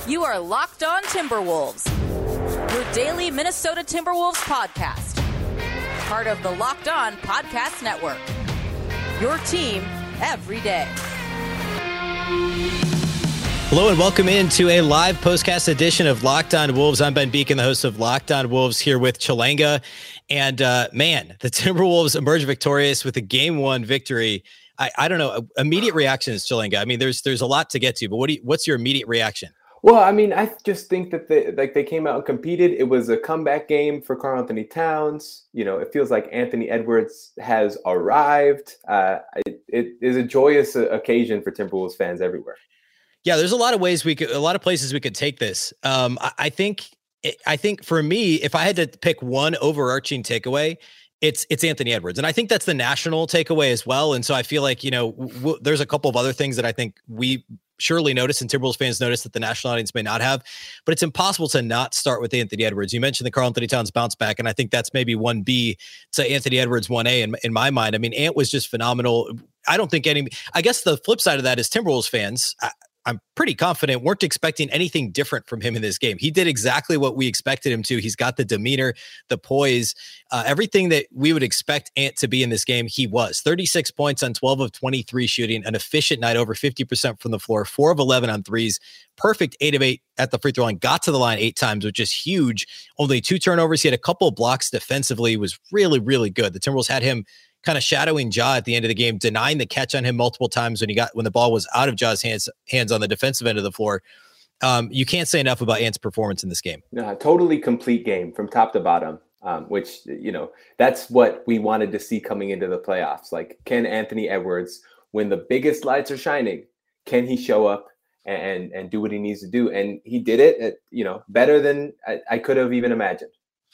You are Locked On Timberwolves, your daily Minnesota Timberwolves podcast. Part of the Locked On Podcast Network. Your team every day. Hello and welcome into a live postcast edition of Locked On Wolves. I'm Ben Beacon, the host of Locked On Wolves, here with Chalanga. And man, the Timberwolves emerged victorious with a Game 1 victory. I don't know, immediate reactions, Chalanga. I mean, there's a lot to get to, but what's your immediate reaction? Well, I mean, I just think that they came out and competed. It was a comeback game for Karl-Anthony Towns. You know, it feels like Anthony Edwards has arrived. It is a joyous occasion for Timberwolves fans everywhere. Yeah, there's a lot of places we could take this. I think for me, if I had to pick one overarching takeaway, it's Anthony Edwards. And I think that's the national takeaway as well. And so I feel like, there's a couple of other things that I think we surely notice and Timberwolves fans notice that the national audience may not have, but it's impossible to not start with Anthony Edwards. You mentioned the Karl-Anthony Towns bounce back, and I think that's maybe 1B to Anthony Edwards 1A in my mind. I mean, Ant was just phenomenal. I guess the flip side of that is Timberwolves fans, I'm pretty confident, weren't expecting anything different from him in this game. He did exactly what we expected him to. He's got the demeanor, the poise, everything that we would expect Ant to be in this game. He was 36 points on 12 of 23 shooting, an efficient night, over 50% from the floor, 4 of 11 on threes, perfect 8 of 8 at the free throw line, got to the line 8 times, which is huge. Only 2 turnovers. He had a couple of blocks defensively, was really, really good. The Timberwolves had him kind of shadowing Ja at the end of the game, denying the catch on him multiple times when the ball was out of Ja's hands on the defensive end of the floor. You can't say enough about Ant's performance in this game. No, totally complete game from top to bottom, which, that's what we wanted to see coming into the playoffs. Like, can Anthony Edwards, when the biggest lights are shining, can he show up and do what he needs to do? And he did it, better than I could have even imagined.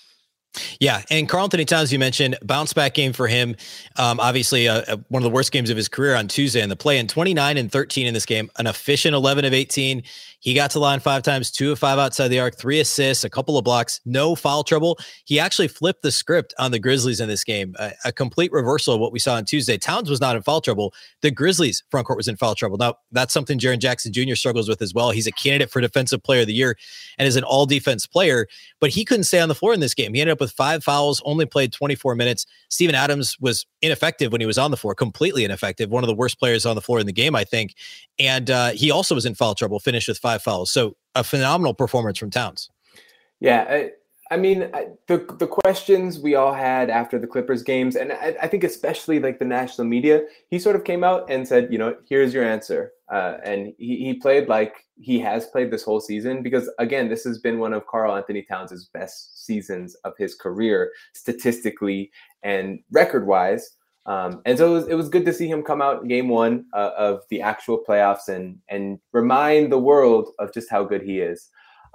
Yeah, and Karl-Anthony Towns, you mentioned, bounce back game for him. Obviously, one of the worst games of his career on Tuesday in the play-in, 29 and 13 in this game, an efficient 11 of 18. He got to the line 5 times, 2 of 5 outside the arc, 3 assists, a couple of blocks, no foul trouble. He actually flipped the script on the Grizzlies in this game, a complete reversal of what we saw on Tuesday. Towns was not in foul trouble. The Grizzlies front court was in foul trouble. Now, that's something Jaren Jackson Jr. struggles with as well. He's a candidate for Defensive Player of the Year and is an all-defense player, but he couldn't stay on the floor in this game. He ended up with 5 fouls, only played 24 minutes. Steven Adams was ineffective when he was on the floor, completely ineffective. One of the worst players on the floor in the game, I think. And he also was in foul trouble, finished with 5 fouls. So a phenomenal performance from Towns. Yeah, I mean, the questions we all had after the Clippers games, and I think especially like the national media, he sort of came out and said, here's your answer. And he played like he has played this whole season, because, again, this has been one of Karl-Anthony Towns' best seasons of his career, statistically and record-wise. And so it was good to see him come out in Game 1 of the actual playoffs and remind the world of just how good he is.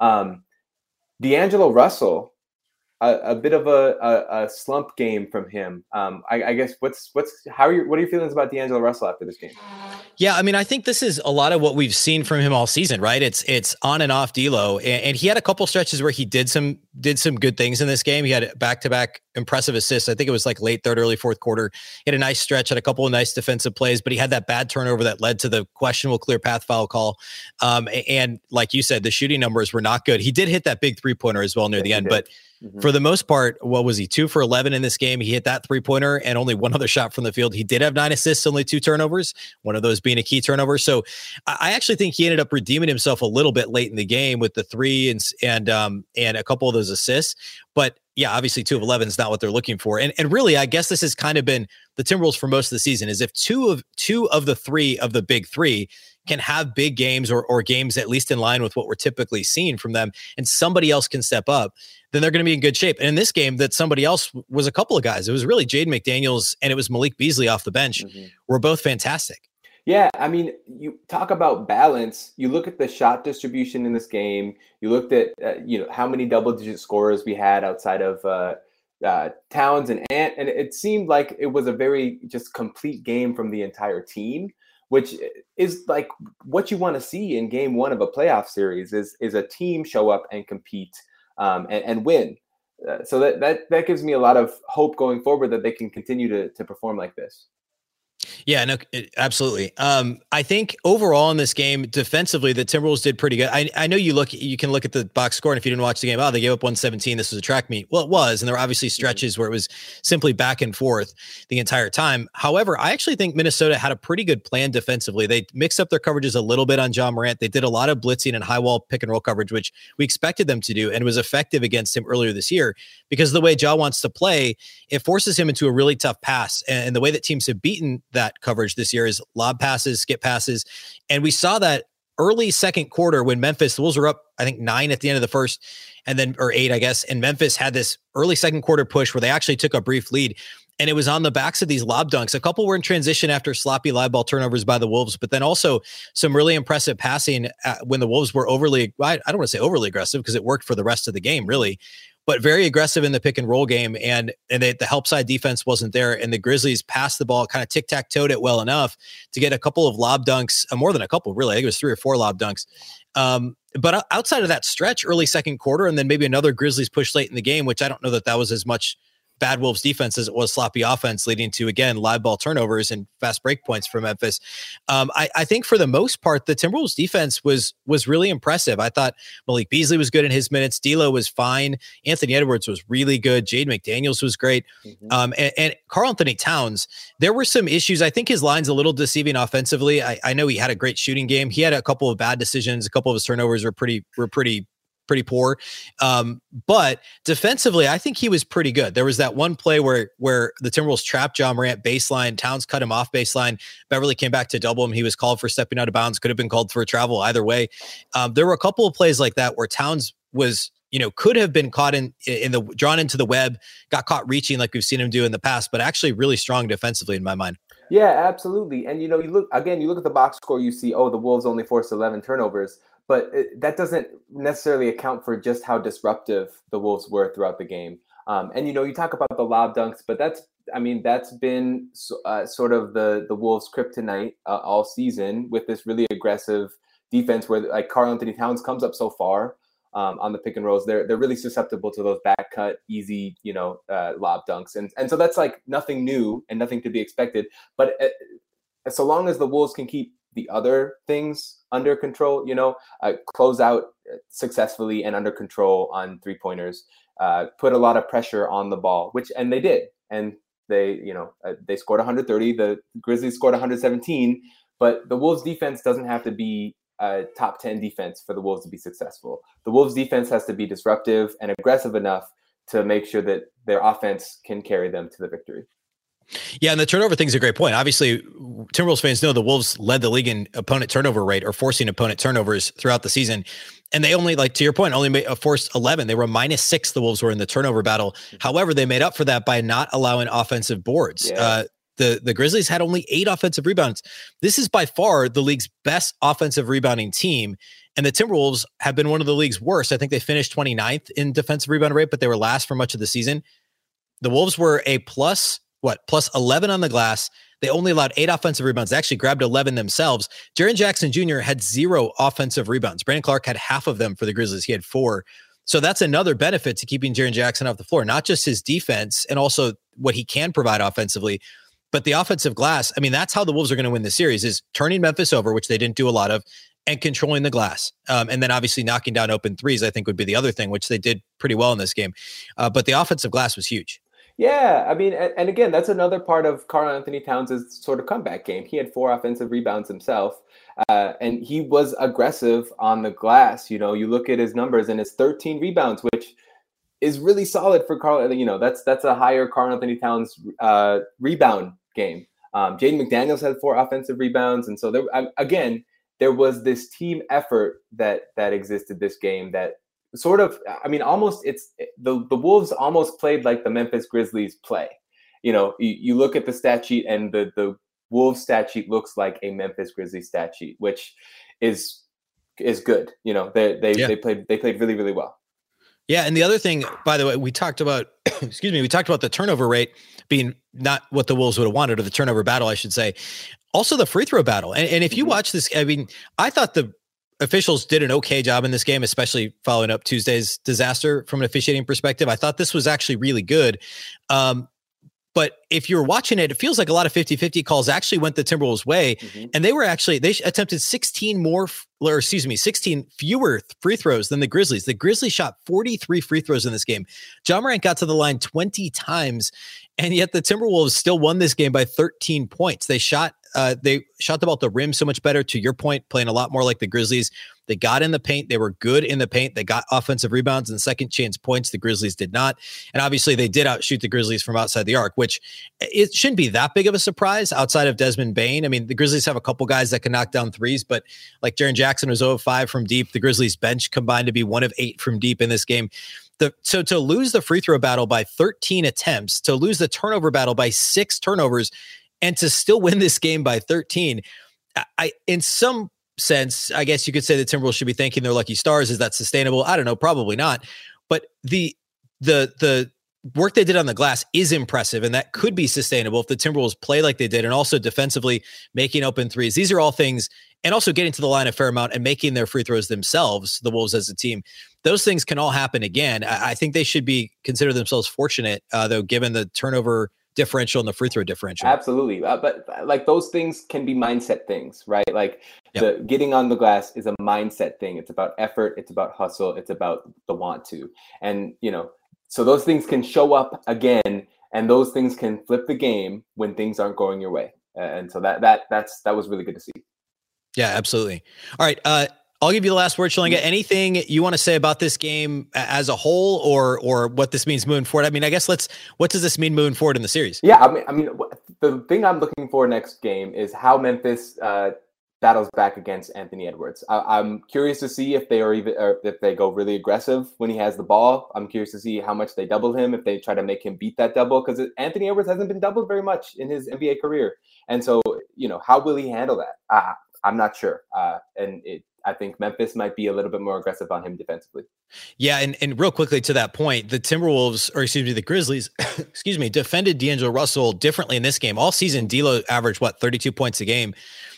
D'Angelo Russell, a bit of a slump game from him. I guess what are your feelings about D'Angelo Russell after this game? Yeah, I mean, I think this is a lot of what we've seen from him all season, right? It's on and off D'Lo, and he had a couple stretches where he did some good things in this game. He had back-to-back impressive assists. I think it was like late third, early fourth quarter. He had a nice stretch, had a couple of nice defensive plays, but he had that bad turnover that led to the questionable clear path foul call. And like you said, the shooting numbers were not good. He did hit that big 3-pointer as well near the end, but for the most part, what was he, 2 for 11 in this game? He hit that 3-pointer and only one other shot from the field. He did have 9 assists, only 2 turnovers, one of those being a key turnover. So I actually think he ended up redeeming himself a little bit late in the game with the 3 and a couple of those assists. But yeah, obviously 2 of 11 is not what they're looking for. And really, I guess this has kind of been the Timberwolves for most of the season, is if two of the 3 of the big 3 can have big games or games at least in line with what we're typically seeing from them, and somebody else can step up, then they're going to be in good shape. And in this game, that somebody else was a couple of guys. It was really Jaden McDaniels and it was Malik Beasley off the bench. Were both fantastic. Yeah, I mean, you talk about balance. You look at the shot distribution in this game. You looked at how many double-digit scorers we had outside of Towns and Ant, and it seemed like it was a very just complete game from the entire team, which is like what you want to see in Game 1 of a playoff series is a team show up and compete and win. So that gives me a lot of hope going forward that they can continue to perform like this. Yeah, no, absolutely. I think overall in this game, defensively, the Timberwolves did pretty good. I know you can look at the box score, and if you didn't watch the game, they gave up 117. This was a track meet. Well, it was, and there were obviously stretches where it was simply back and forth the entire time. However, I actually think Minnesota had a pretty good plan defensively. They mixed up their coverages a little bit on Ja Morant. They did a lot of blitzing and high wall pick and roll coverage, which we expected them to do, and was effective against him earlier this year because of the way Ja wants to play, it forces him into a really tough pass. And the way that teams have beaten that coverage this year is lob passes, skip passes. And we saw that early second quarter when Memphis, the Wolves were up, I think 9 at the end of the first, and then, or 8, I guess. And Memphis had this early second quarter push where they actually took a brief lead. And it was on the backs of these lob dunks. A couple were in transition after sloppy live ball turnovers by the Wolves, but then also some really impressive passing when the Wolves were overly, I don't want to say overly aggressive because it worked for the rest of the game, really, but very aggressive in the pick and roll game. And the help side defense wasn't there. And the Grizzlies passed the ball, kind of tic-tac-toed it well enough to get a couple of lob dunks, more than a couple, really. I think it was 3 or 4 lob dunks. But outside of that stretch, early second quarter, and then maybe another Grizzlies push late in the game, which I don't know that was as much bad Wolves defense as it was sloppy offense, leading to, again, live ball turnovers and fast break points for Memphis. I think for the most part, the Timberwolves defense was really impressive. I thought Malik Beasley was good in his minutes. D'Lo was fine. Anthony Edwards was really good. Jaden McDaniels was great. And Karl-Anthony Towns, there were some issues. I think his line's a little deceiving offensively. I know he had a great shooting game. He had a couple of bad decisions. A couple of his turnovers were pretty poor. But defensively, I think he was pretty good. There was that one play where the Timberwolves trapped Ja Morant baseline. Towns cut him off baseline. Beverly came back to double him. He was called for stepping out of bounds. Could have been called for a travel either way. There were a couple of plays like that where Towns was, could have been caught drawn into the web, got caught reaching like we've seen him do in the past, but actually really strong defensively in my mind. Yeah, absolutely. And, you look at the box score, you see, the Wolves only forced 11 turnovers. But that doesn't necessarily account for just how disruptive the Wolves were throughout the game. And, you talk about the lob dunks, but that's been sort of the Wolves' kryptonite all season with this really aggressive defense where like Karl-Anthony Towns comes up so far on the pick and rolls. They're really susceptible to those back cut, easy, lob dunks. And so that's like nothing new and nothing to be expected. But so long as the Wolves can keep the other things under control, close out successfully and under control on 3-pointers, put a lot of pressure on the ball, and they did. And they scored 130, the Grizzlies scored 117, but the Wolves defense doesn't have to be a top 10 defense for the Wolves to be successful. The Wolves defense has to be disruptive and aggressive enough to make sure that their offense can carry them to the victory. Yeah, and the turnover thing's a great point. Obviously, Timberwolves fans know the Wolves led the league in opponent turnover rate or forcing opponent turnovers throughout the season. And they only, to your point, only forced 11. They were -6, the Wolves were in the turnover battle. However, they made up for that by not allowing offensive boards. Yeah. The Grizzlies had only 8 offensive rebounds. This is by far the league's best offensive rebounding team. And the Timberwolves have been one of the league's worst. I think they finished 29th in defensive rebound rate, but they were last for much of the season. The Wolves were a plus 11 on the glass. They only allowed 8 offensive rebounds. They actually grabbed 11 themselves. Jaren Jackson Jr. had 0 offensive rebounds. Brandon Clark had half of them for the Grizzlies. He had 4. So that's another benefit to keeping Jaren Jackson off the floor, not just his defense and also what he can provide offensively, but the offensive glass. I mean, that's how the Wolves are going to win the series, is turning Memphis over, which they didn't do a lot of, and controlling the glass. And then obviously knocking down open threes, I think, would be the other thing, which they did pretty well in this game. But the offensive glass was huge. Yeah, I mean, and again, that's another part of Karl-Anthony Towns' sort of comeback game. He had 4 offensive rebounds himself, and he was aggressive on the glass. You look at his numbers, and it's 13 rebounds, which is really solid for Karl. That's a higher Karl-Anthony Towns rebound game. Jaden McDaniels had 4 offensive rebounds, and so there was this team effort that existed this game that. Sort of, almost the Wolves almost played like the Memphis Grizzlies play. You look at the stat sheet and the Wolves stat sheet looks like a Memphis Grizzlies stat sheet, which is good. They played really, really well. Yeah. And the other thing, by the way, we talked about, we talked about the turnover rate being not what the Wolves would have wanted, or the turnover battle, I should say. Also the free throw battle. And if you watch this, I thought the officials did an okay job in this game, especially following up Tuesday's disaster from an officiating perspective. I thought this was actually really good. But if you're watching it, it feels like a lot of 50-50 calls actually went the Timberwolves' way. And they attempted 16 fewer free throws than the Grizzlies. The Grizzlies shot 43 free throws in this game. Ja Morant got to the line 20 times, and yet the Timberwolves still won this game by 13 points. They shot the ball at the rim so much better, to your point, playing a lot more like the Grizzlies. They got in the paint. They were good in the paint. They got offensive rebounds and second chance points. The Grizzlies did not. And obviously they did outshoot the Grizzlies from outside the arc, which it shouldn't be that big of a surprise outside of Desmond Bane. I mean, the Grizzlies have a couple guys that can knock down threes, but like Jaren Jackson was 0 of 5 from deep. The Grizzlies bench combined to be 1 of 8 from deep in this game. So to lose the free throw battle by 13 attempts, to lose the turnover battle by 6 turnovers, and to still win this game by 13, in some sense, I guess you could say the Timberwolves should be thanking their lucky stars. Is that sustainable? I don't know, probably not. But the work they did on the glass is impressive, and that could be sustainable if the Timberwolves play like they did, and also defensively making open threes. These are all things, and also getting to the line a fair amount and making their free throws themselves, the Wolves as a team. Those things can all happen again. I think they should consider themselves fortunate, though, given the turnover differential and the free throw differential. Absolutely. But like those things can be mindset things, right? Like the getting on the glass is a mindset thing. It's about effort. It's about hustle. It's about the want to. And, so those things can show up again, and those things can flip the game when things aren't going your way. And so that was really good to see. Yeah, absolutely. All right. I'll give you the last word, Shalinga. Anything you want to say about this game as a whole, or what this means moving forward? I mean, I guess what does this mean moving forward in the series? Yeah, I mean, the thing I'm looking for next game is how Memphis battles back against Anthony Edwards. I'm curious to see if if they go really aggressive when he has the ball. I'm curious to see how much they double him, if they try to make him beat that double, because Anthony Edwards hasn't been doubled very much in his NBA career. And so, how will he handle that? I'm not sure. I think Memphis might be a little bit more aggressive on him defensively. Yeah, and real quickly to that point, the Grizzlies, defended D'Angelo Russell differently in this game. All season, D'Lo averaged 32 points a game.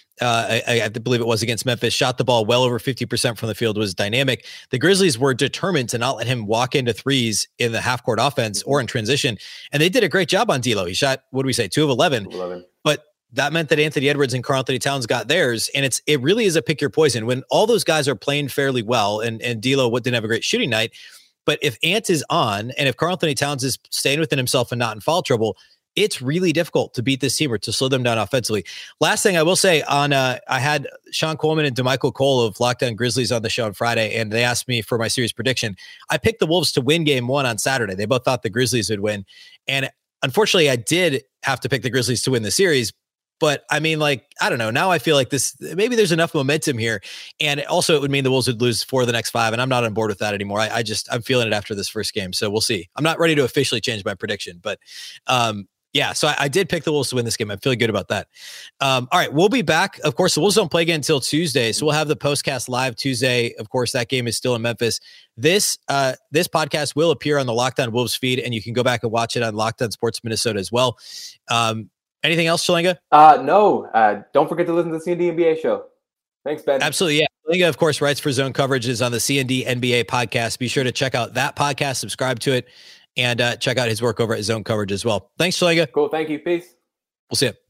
I believe it was against Memphis, shot the ball well over 50% from the field, was dynamic. The Grizzlies were determined to not let him walk into threes in the half court offense or in transition. And they did a great job on D'Lo. He shot, 2 of 11, but that meant that Anthony Edwards and Karl-Anthony Towns got theirs. And it really is a pick your poison when all those guys are playing fairly well. And D'Lo didn't have a great shooting night, but if Ant is on, and if Karl-Anthony Towns is staying within himself and not in foul trouble, it's really difficult to beat this team or to slow them down offensively. Last thing I will say I had Sean Coleman and DeMichael Cole of Locked On Grizzlies on the show on Friday, and they asked me for my series prediction. I picked the Wolves to win game 1 on Saturday. They both thought the Grizzlies would win. And unfortunately, I did have to pick the Grizzlies to win the series. But I mean, I don't know. Now I feel like maybe there's enough momentum here. And also it would mean the Wolves would lose 4 of the next 5. And I'm not on board with that anymore. I'm feeling it after this first game. So we'll see. I'm not ready to officially change my prediction, but yeah, so I did pick the Wolves to win this game. I'm feeling good about that. All right, we'll be back. Of course, the Wolves don't play again until Tuesday, so we'll have the postcast live Tuesday. Of course, that game is still in Memphis. This podcast will appear on the Locked On Wolves feed, and you can go back and watch it on Locked On Sports Minnesota as well. Anything else, Shalinga? No. Don't forget to listen to the CND NBA show. Thanks, Ben. Absolutely, yeah. Shalinga, of course, writes for Zone Coverages on the CND NBA podcast. Be sure to check out that podcast, subscribe to it, and check out his work over at Zone Coverage as well. Thanks, Shalinga. Cool. Thank you. Peace. We'll see you.